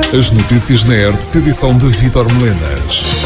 As notícias na ERP, edição de Vítor Melenas.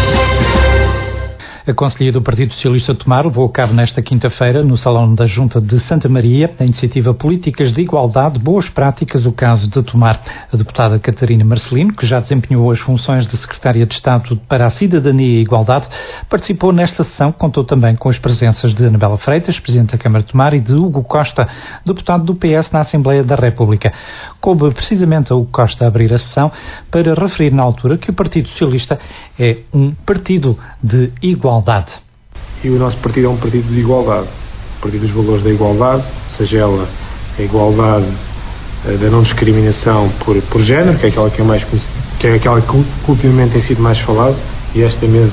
A Conselhia do Partido Socialista de Tomar levou a cabo nesta quinta-feira, no Salão da Junta de Santa Maria, a iniciativa Políticas de Igualdade, Boas Práticas, o caso de Tomar. A deputada Catarina Marcelino, que já desempenhou as funções de Secretária de Estado para a Cidadania e Igualdade, participou nesta sessão, contou também com as presenças de Anabela Freitas, Presidente da Câmara de Tomar, e de Hugo Costa, deputado do PS na Assembleia da República. Coube precisamente a Hugo Costa abrir a sessão para referir na altura que o Partido Socialista é um partido de igualdade. E o nosso partido é um partido de igualdade, um partido dos valores da igualdade, seja ela a igualdade da não discriminação por género, que é aquela que ultimamente tem sido mais falada, e esta mesa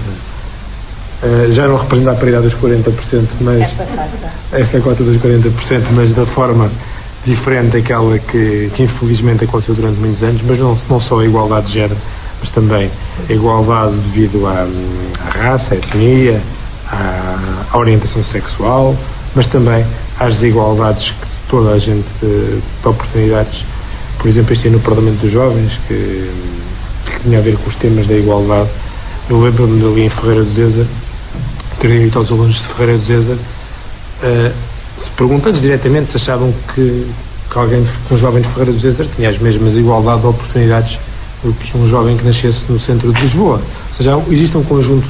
já não representa a paridade dos 40%, mas esta cota dos 40%, mas da forma diferente daquela que infelizmente aconteceu durante muitos anos, mas não só a igualdade de género, mas também a igualdade devido à raça, à etnia, à orientação sexual, mas também às desigualdades que toda a gente de oportunidades. Por exemplo, este ano no Parlamento dos Jovens, que tinha a ver com os temas da igualdade. Eu lembro-me de ali em Ferreira do Zeza, terem dito aos alunos de Ferreira do Zeza, se perguntando diretamente se achavam que um jovem de Ferreira do Zeza tinha as mesmas igualdades de oportunidades do que um jovem que nascesse no centro de Lisboa. Ou seja, existe um conjunto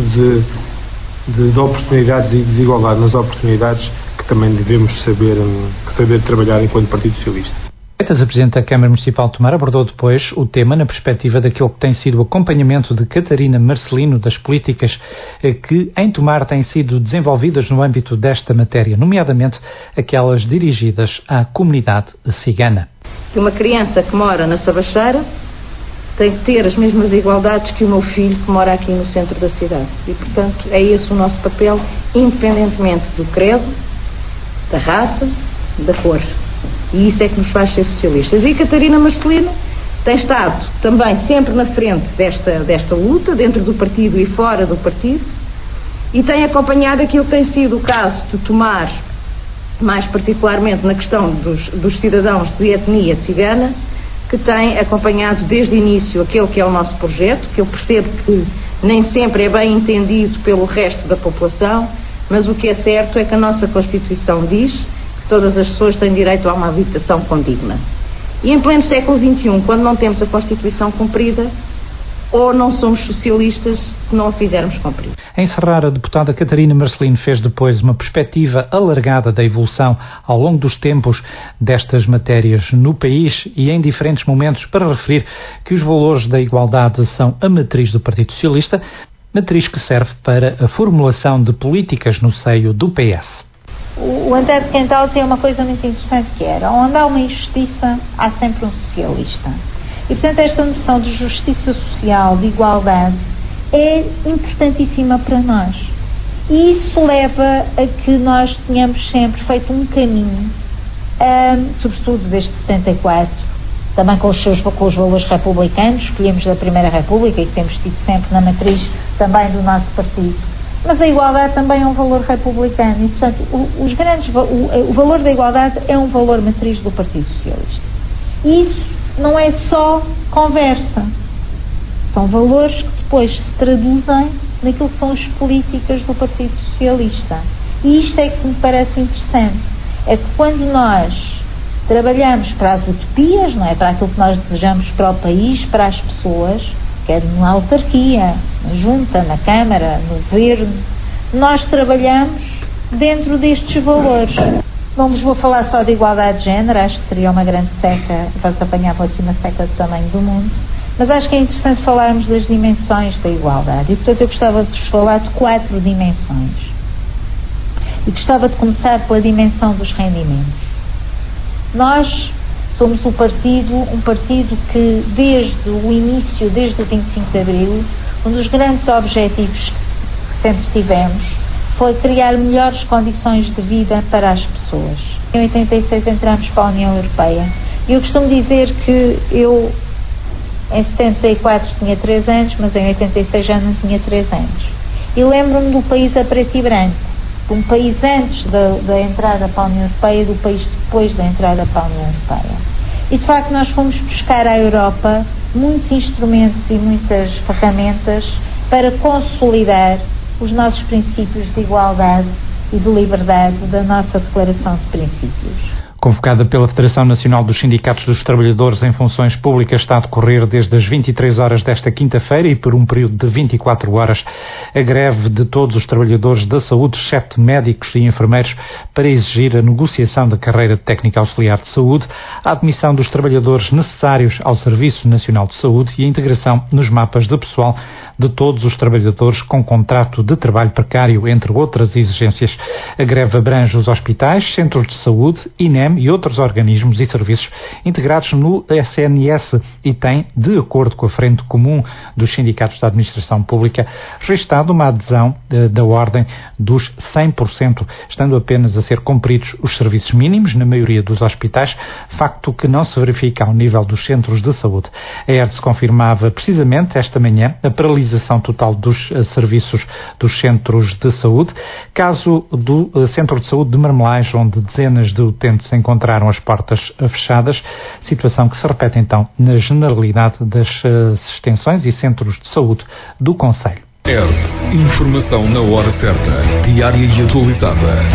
de oportunidades e desigualdade nas oportunidades que também devemos saber trabalhar enquanto Partido Socialista. A Presidente da Câmara Municipal de Tomar abordou depois o tema na perspectiva daquilo que tem sido o acompanhamento de Catarina Marcelino das políticas que em Tomar têm sido desenvolvidas no âmbito desta matéria, nomeadamente aquelas dirigidas à comunidade cigana. Uma criança que mora na Sabacheira tem que ter as mesmas igualdades que o meu filho que mora aqui no centro da cidade. E, portanto, é esse o nosso papel, independentemente do credo, da raça, da cor. E isso é que nos faz ser socialistas. E Catarina Marcelino tem estado também sempre na frente desta luta, dentro do partido e fora do partido, e tem acompanhado aquilo que tem sido o caso de Tomar, mais particularmente na questão dos cidadãos de etnia cigana, que tem acompanhado desde o início aquele que é o nosso projeto, que eu percebo que nem sempre é bem entendido pelo resto da população, mas o que é certo é que a nossa Constituição diz que todas as pessoas têm direito a uma habitação condigna. E em pleno século XXI, quando não temos a Constituição cumprida, ou não somos socialistas se não a fizermos cumprir. A encerrar, a deputada Catarina Marcelino fez depois uma perspectiva alargada da evolução ao longo dos tempos destas matérias no país e em diferentes momentos para referir que os valores da igualdade são a matriz do Partido Socialista, matriz que serve para a formulação de políticas no seio do PS. O Antero de Quental tem uma coisa muito interessante que era: onde há uma injustiça, há sempre um socialista. E, portanto, esta noção de justiça social, de igualdade, é importantíssima para nós. E isso leva a que nós tenhamos sempre feito um caminho, sobretudo desde 74, também com os valores republicanos, escolhemos da Primeira República e que temos tido sempre na matriz também do nosso partido. Mas a igualdade também é um valor republicano e, portanto, o valor da igualdade é um valor matriz do Partido Socialista. E isso não é só conversa, são valores que depois se traduzem naquilo que são as políticas do Partido Socialista. E isto é que me parece interessante, é que quando nós trabalhamos para as utopias, não é, para aquilo que nós desejamos para o país, para as pessoas, quer na autarquia, na junta, na Câmara, no governo, nós trabalhamos dentro destes valores. Vou falar só de igualdade de género, acho que seria uma grande seca, vamos apanhar a última seca do tamanho do mundo, mas acho que é interessante falarmos das dimensões da igualdade e, portanto, eu gostava de vos falar de 4 dimensões. E gostava de começar pela dimensão dos rendimentos. Nós somos um partido que desde o início, desde o 25 de Abril, um dos grandes objetivos que sempre tivemos foi criar melhores condições de vida para as pessoas. Em 86 entramos para a União Europeia e eu costumo dizer que eu em 74 tinha 3 anos, mas em 86 já não tinha 3 anos. E lembro-me do país a preto e branco, de um país antes da entrada para a União Europeia e do país depois da entrada para a União Europeia. E de facto nós fomos buscar à Europa muitos instrumentos e muitas ferramentas para consolidar os nossos princípios de igualdade e de liberdade da nossa Declaração de Princípios. Convocada pela Federação Nacional dos Sindicatos dos Trabalhadores em Funções Públicas, está a decorrer desde as 23 horas desta quinta-feira e por um período de 24 horas a greve de todos os trabalhadores da saúde, exceto médicos e enfermeiros, para exigir a negociação da carreira de técnico auxiliar de saúde, a admissão dos trabalhadores necessários ao Serviço Nacional de Saúde e a integração nos mapas de pessoal de todos os trabalhadores com contrato de trabalho precário, entre outras exigências. A greve abrange os hospitais, centros de saúde, INEM e outros organismos e serviços integrados no SNS e tem, de acordo com a Frente Comum dos Sindicatos da Administração Pública, registado uma adesão da ordem dos 100%, estando apenas a ser cumpridos os serviços mínimos na maioria dos hospitais, facto que não se verifica ao nível dos centros de saúde. A ERDS confirmava precisamente esta manhã a paralisação total dos serviços dos centros de saúde, caso do Centro de Saúde de Marmelais, onde dezenas de utentes encontraram as portas fechadas, situação que se repete então na generalidade das extensões e centros de saúde do concelho. Informação na hora certa, diária e atualizada.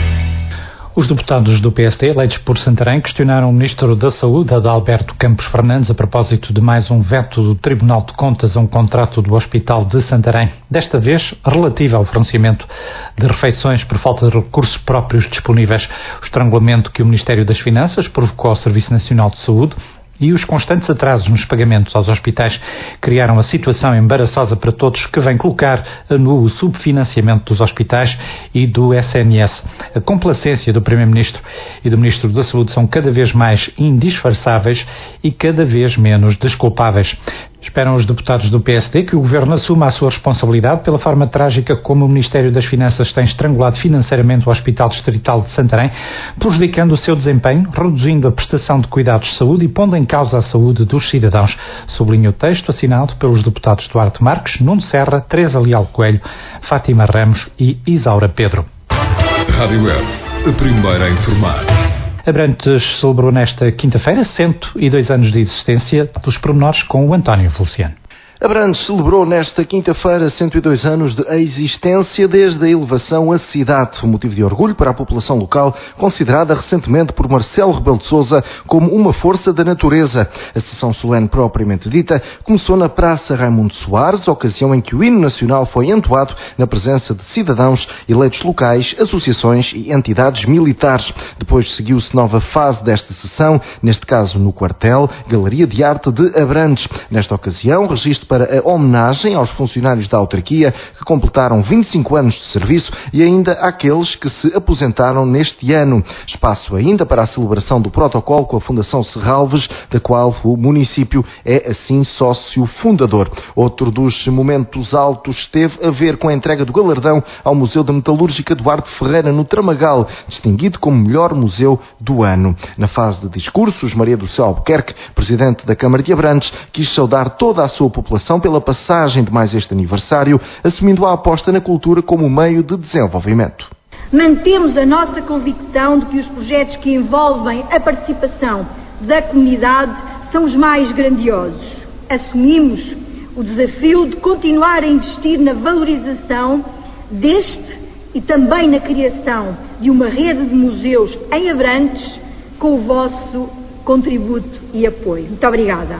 Os deputados do PSD, eleitos por Santarém, questionaram o Ministro da Saúde, Adalberto Campos Fernandes, a propósito de mais um veto do Tribunal de Contas a um contrato do Hospital de Santarém. Desta vez, relativo ao fornecimento de refeições por falta de recursos próprios disponíveis. O estrangulamento que o Ministério das Finanças provocou ao Serviço Nacional de Saúde e os constantes atrasos nos pagamentos aos hospitais criaram a situação embaraçosa para todos, que vem colocar no subfinanciamento dos hospitais e do SNS. A complacência do Primeiro-Ministro e do Ministro da Saúde são cada vez mais indisfarçáveis e cada vez menos desculpáveis. Esperam os deputados do PSD que o Governo assuma a sua responsabilidade pela forma trágica como o Ministério das Finanças tem estrangulado financeiramente o Hospital Distrital de Santarém, prejudicando o seu desempenho, reduzindo a prestação de cuidados de saúde e pondo em causa a saúde dos cidadãos. Sublinha o texto assinado pelos deputados Duarte Marques, Nuno Serra, Teresa Leal Coelho, Fátima Ramos e Isaura Pedro. Rádio ERDS, a primeira a informar. Abrantes celebrou nesta quinta-feira 102 anos de existência, dos pormenores com o António Feliciano. Abrantes celebrou nesta quinta-feira 102 anos de existência desde a elevação à cidade, um motivo de orgulho para a população local, considerada recentemente por Marcelo Rebelo de Sousa como uma força da natureza. A sessão solene propriamente dita começou na Praça Raimundo Soares, ocasião em que o hino nacional foi entoado na presença de cidadãos, eleitos locais, associações e entidades militares. Depois seguiu-se nova fase desta sessão, neste caso no quartel, Galeria de Arte de Abrantes. Nesta ocasião, registro para a homenagem aos funcionários da autarquia que completaram 25 anos de serviço e ainda àqueles que se aposentaram neste ano. Espaço ainda para a celebração do protocolo com a Fundação Serralves, da qual o município é assim sócio fundador. Outro dos momentos altos teve a ver com a entrega do galardão ao Museu da Metalúrgica Duarte Ferreira no Tramagal, distinguido como melhor museu do ano. Na fase de discursos, Maria do Céu Albuquerque, presidente da Câmara de Abrantes, quis saudar toda a sua população pela passagem de mais este aniversário, assumindo a aposta na cultura como meio de desenvolvimento. Mantemos a nossa convicção de que os projetos que envolvem a participação da comunidade são os mais grandiosos. Assumimos o desafio de continuar a investir na valorização deste e também na criação de uma rede de museus em Abrantes com o vosso contributo e apoio. Muito obrigada.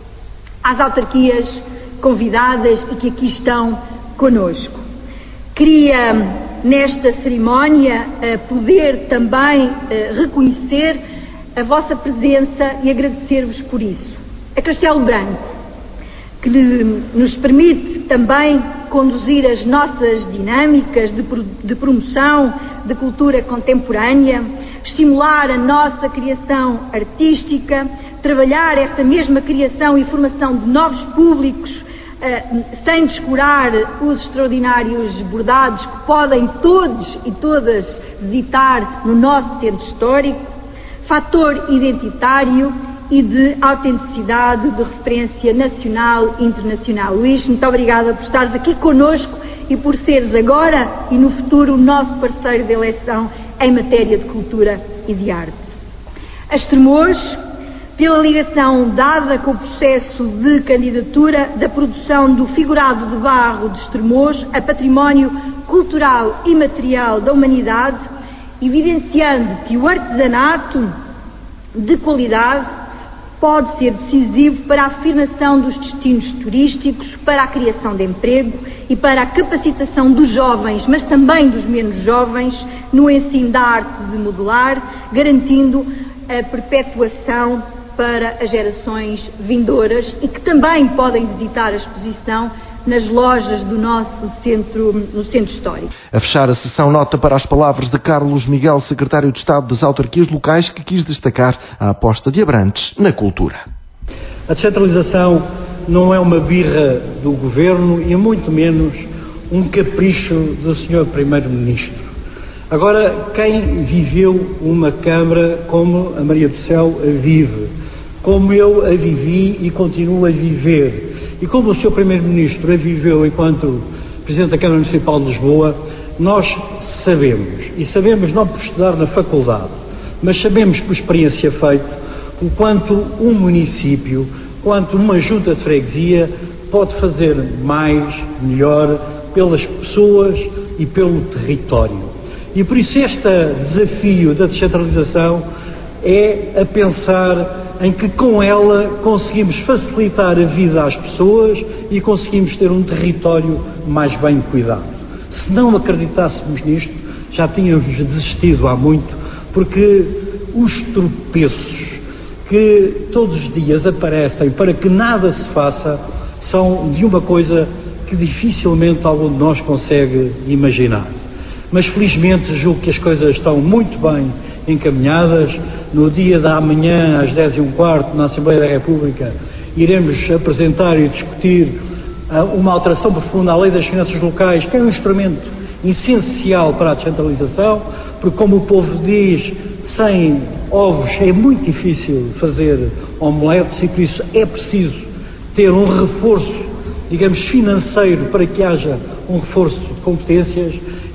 Às autarquias convidadas e que aqui estão conosco. Queria, nesta cerimónia, poder também reconhecer a vossa presença e agradecer-vos por isso. A Castelo Branco, que nos permite também conduzir as nossas dinâmicas de promoção de cultura contemporânea, estimular a nossa criação artística, trabalhar essa mesma criação e formação de novos públicos, sem descurar os extraordinários bordados que podem todos e todas visitar no nosso centro histórico, fator identitário e de autenticidade, de referência nacional e internacional. Luís, muito obrigada por estares aqui connosco e por seres agora e no futuro o nosso parceiro de eleição em matéria de cultura e de arte. A Estremoz pela ligação dada com o processo de candidatura da produção do figurado de barro de Estremoz a património cultural e material da humanidade, evidenciando que o artesanato de qualidade pode ser decisivo para a afirmação dos destinos turísticos, para a criação de emprego e para a capacitação dos jovens, mas também dos menos jovens, no ensino da arte de modelar, garantindo a perpetuação para as gerações vindouras e que também podem visitar a exposição nas lojas do nosso no centro histórico. A fechar a sessão, nota para as palavras de Carlos Miguel, secretário de Estado das Autarquias Locais, que quis destacar a aposta de Abrantes na cultura. A descentralização não é uma birra do Governo e muito menos um capricho do Sr. Primeiro-Ministro. Agora, quem viveu uma Câmara como a Maria do Céu a vive, como eu a vivi e continuo a viver, e como o Sr. Primeiro-Ministro a viveu enquanto Presidente da Câmara Municipal de Lisboa, nós sabemos, e sabemos não por estudar na faculdade, mas sabemos por experiência feita, o quanto um município, quanto uma junta de freguesia pode fazer mais, melhor, pelas pessoas e pelo território. E por isso este desafio da descentralização é a pensar em que com ela conseguimos facilitar a vida às pessoas e conseguimos ter um território mais bem cuidado. Se não acreditássemos nisto, já tínhamos desistido há muito, porque os tropeços que todos os dias aparecem para que nada se faça são de uma coisa que dificilmente algum de nós consegue imaginar. Mas felizmente julgo que as coisas estão muito bem encaminhadas. No dia da amanhã, às 10h15, na Assembleia da República, iremos apresentar e discutir uma alteração profunda à Lei das Finanças Locais, que é um instrumento essencial para a descentralização, porque, como o povo diz, sem ovos é muito difícil fazer omeletes e por isso é preciso ter um reforço, digamos, financeiro para que haja um reforço de competências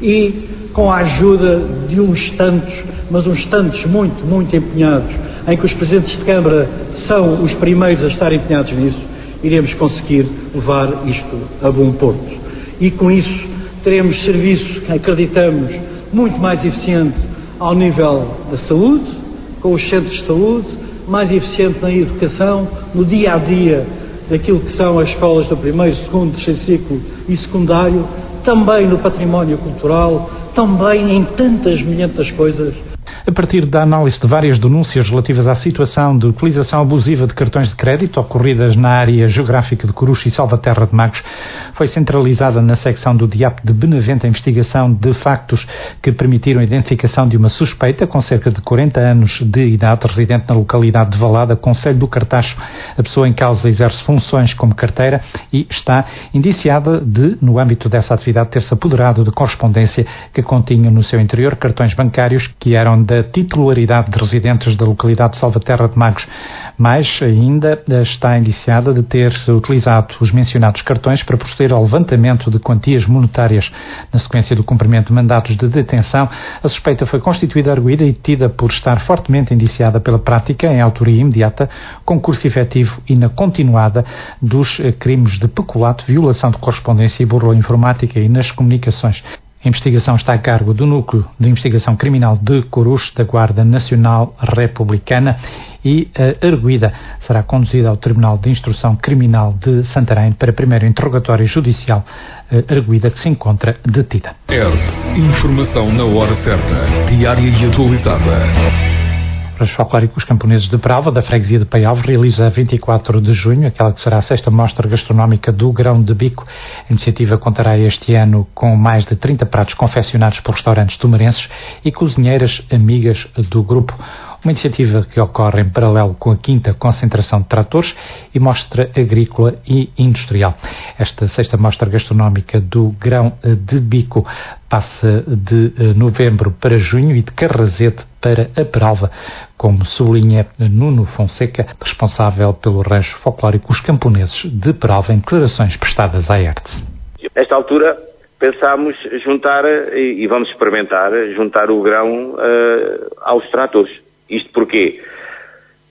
e com a ajuda de uns tantos, mas uns tantos muito, muito empenhados, em que os presidentes de Câmara são os primeiros a estar empenhados nisso, iremos conseguir levar isto a bom porto. E com isso teremos serviço, acreditamos, muito mais eficiente ao nível da saúde, com os centros de saúde, mais eficiente na educação, no dia-a-dia daquilo que são as escolas do primeiro, segundo, terceiro ciclo e secundário, também no património cultural, também em tantas milhentas coisas. A partir da análise de várias denúncias relativas à situação de utilização abusiva de cartões de crédito ocorridas na área geográfica de Coruche e Salvaterra de Magos, foi centralizada na secção do DIAP de Benavente a investigação de factos que permitiram a identificação de uma suspeita com cerca de 40 anos de idade, residente na localidade de Valada, concelho do Cartacho. A pessoa em causa exerce funções como carteira e está indiciada de, no âmbito dessa atividade, ter-se apoderado de correspondência que continha no seu interior cartões bancários que eram da titularidade de residentes da localidade de Salvaterra de Magos. Mais ainda, está indiciada de ter utilizado os mencionados cartões para proceder ao levantamento de quantias monetárias. Na sequência do cumprimento de mandatos de detenção, a suspeita foi constituída arguida e detida por estar fortemente indiciada pela prática, em autoria imediata, concurso efetivo e na continuada dos crimes de peculato, violação de correspondência e burla informática e nas comunicações. A investigação está a cargo do Núcleo de Investigação Criminal de Coruche, da Guarda Nacional Republicana, e a arguida será conduzida ao Tribunal de Instrução Criminal de Santarém para primeiro interrogatório judicial, arguida que se encontra detida. Informação na hora certa, diária e atualizada. Os folclóricos camponeses de Peralva, da freguesia de Paialves, realiza a 24 de junho, aquela que será a 6ª mostra gastronómica do Grão de Bico. A iniciativa contará este ano com mais de 30 pratos confeccionados por restaurantes tumarenses e cozinheiras amigas do grupo. Uma iniciativa que ocorre em paralelo com a 5ª concentração de tratores e mostra agrícola e industrial. Esta 6ª mostra gastronómica do Grão de Bico passa de novembro para junho e de Carrazete para a Peralva, como sublinha Nuno Fonseca, responsável pelo rancho folclórico Os Camponeses de Peralva, em declarações prestadas à ERTE. Nesta altura pensámos juntar, e vamos experimentar, juntar o grão aos tratores. Isto porquê?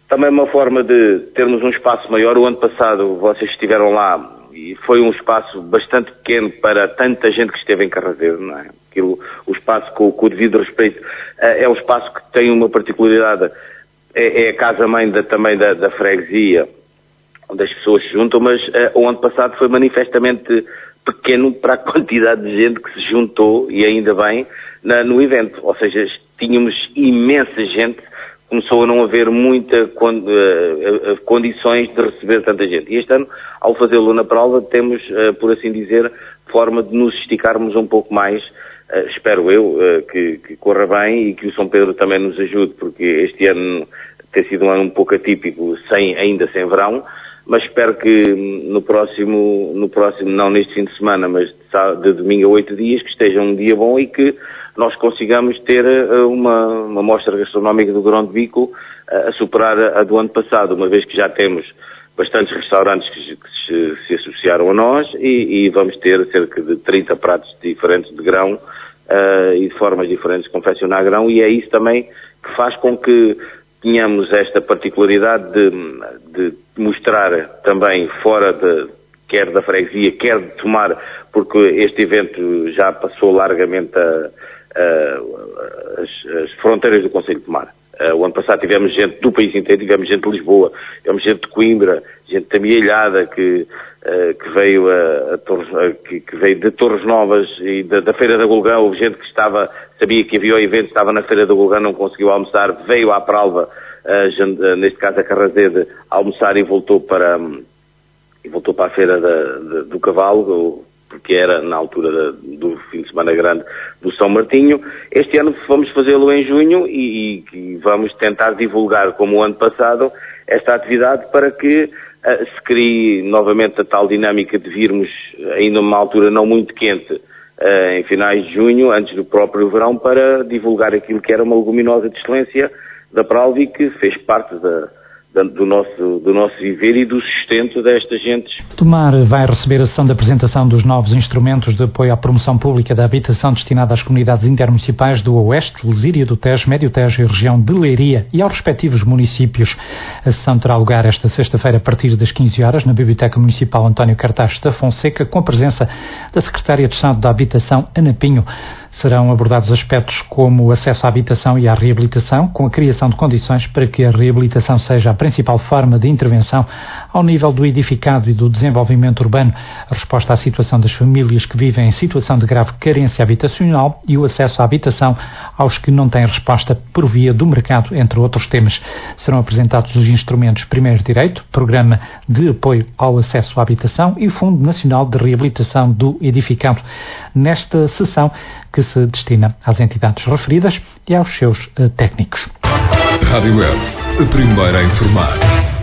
também uma forma de termos um espaço maior. O ano passado vocês estiveram lá e foi um espaço bastante pequeno para tanta gente que esteve em Carrazedo, não é? O espaço, com o devido respeito, é um espaço que tem uma particularidade, é a casa-mãe também da freguesia, onde as pessoas se juntam, mas o ano passado foi manifestamente pequeno para a quantidade de gente que se juntou, e ainda bem, no evento. Ou seja, tínhamos imensa gente, começou a não haver muitas condições de receber tanta gente. E este ano, ao fazê-lo na prova, temos, por assim dizer, forma de nos esticarmos um pouco mais. Espero eu que corra bem e que o São Pedro também nos ajude, porque este ano tem sido um ano um pouco atípico, ainda sem verão, mas espero que no próximo, não neste fim de semana, mas de domingo a 8 dias, que esteja um dia bom e que nós consigamos ter uma mostra gastronómica do Grão de Bico a superar a do ano passado, uma vez que já temos bastantes restaurantes que se associaram a nós e vamos ter cerca de 30 pratos diferentes de grão e de formas diferentes de confeccionar grão, e é isso também que faz com que tenhamos esta particularidade de mostrar também fora quer da freguesia, quer de Tomar, porque este evento já passou largamente as fronteiras do Concelho de Tomar. O ano passado tivemos gente do país inteiro, tivemos gente de Lisboa, tivemos gente de Coimbra, gente da Mialhada que veio que veio de Torres Novas e da Feira da Golgã. Houve gente que sabia que havia o evento, estava na Feira da Golgã, não conseguiu almoçar, veio à Pralva, neste caso a Carrazedo, almoçar e voltou para a Feira do Cavalo, porque era na altura do fim de semana grande do São Martinho. Este ano vamos fazê-lo em junho e vamos tentar divulgar, como o ano passado, esta atividade para que se crie novamente a tal dinâmica de virmos ainda numa altura não muito quente, em finais de junho, antes do próprio verão, para divulgar aquilo que era uma leguminosa de excelência da Pralva e que fez parte do nosso viver e do sustento destas gentes. Tomar vai receber a sessão de apresentação dos novos instrumentos de apoio à promoção pública da habitação destinada às comunidades intermunicipais do Oeste, Lesíria do Tejo, Médio Tejo e região de Leiria e aos respectivos municípios. A sessão terá lugar esta sexta-feira a partir das 15 horas na Biblioteca Municipal António Cartaz da Fonseca, com a presença da Secretária de Estado da Habitação, Ana Pinho. Serão abordados aspectos como o acesso à habitação e à reabilitação, com a criação de condições para que a reabilitação seja a principal forma de intervenção ao nível do edificado e do desenvolvimento urbano, a resposta à situação das famílias que vivem em situação de grave carência habitacional e o acesso à habitação aos que não têm resposta por via do mercado, entre outros temas. Serão apresentados os instrumentos Primeiro Direito, Programa de Apoio ao Acesso à Habitação e Fundo Nacional de Reabilitação do Edificado. Nesta sessão, que se destina às entidades referidas e aos seus técnicos. Rádio Hertz, a primeira a informar.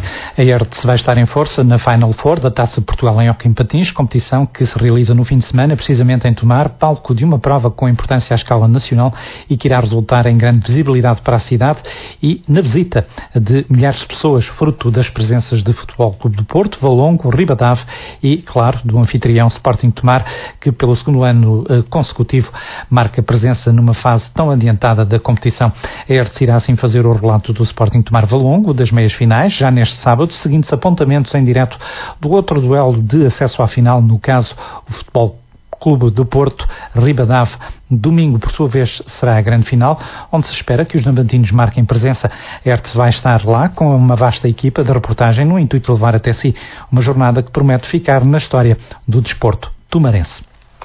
A Hertz vai estar em força na Final Four da Taça de Portugal em hóquei em patins, competição que se realiza no fim de semana, precisamente em Tomar, palco de uma prova com importância à escala nacional e que irá resultar em grande visibilidade para a cidade e na visita de milhares de pessoas, fruto das presenças de Futebol Clube do Porto, Valongo, Ribadave e, claro, do anfitrião Sporting Tomar, que pelo segundo ano consecutivo marca presença numa fase tão adiantada da competição. A Hertz irá assim fazer o relato do Sporting Tomar Valongo das meias finais, já neste sábado, seguindo-se apontamentos em direto do outro duelo de acesso à final, no caso o Futebol Clube do Porto, Ribadave. Domingo, por sua vez, será a grande final, onde se espera que os navantinos marquem presença. A Hertz vai estar lá com uma vasta equipa de reportagem no intuito de levar até si uma jornada que promete ficar na história do desporto tomarense.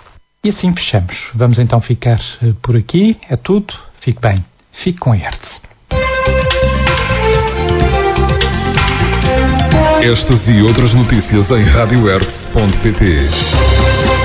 E assim fechamos. Vamos então ficar por aqui. É tudo. Fique bem. Fique com a Hertz. Estas e outras notícias em radiohertz.pt.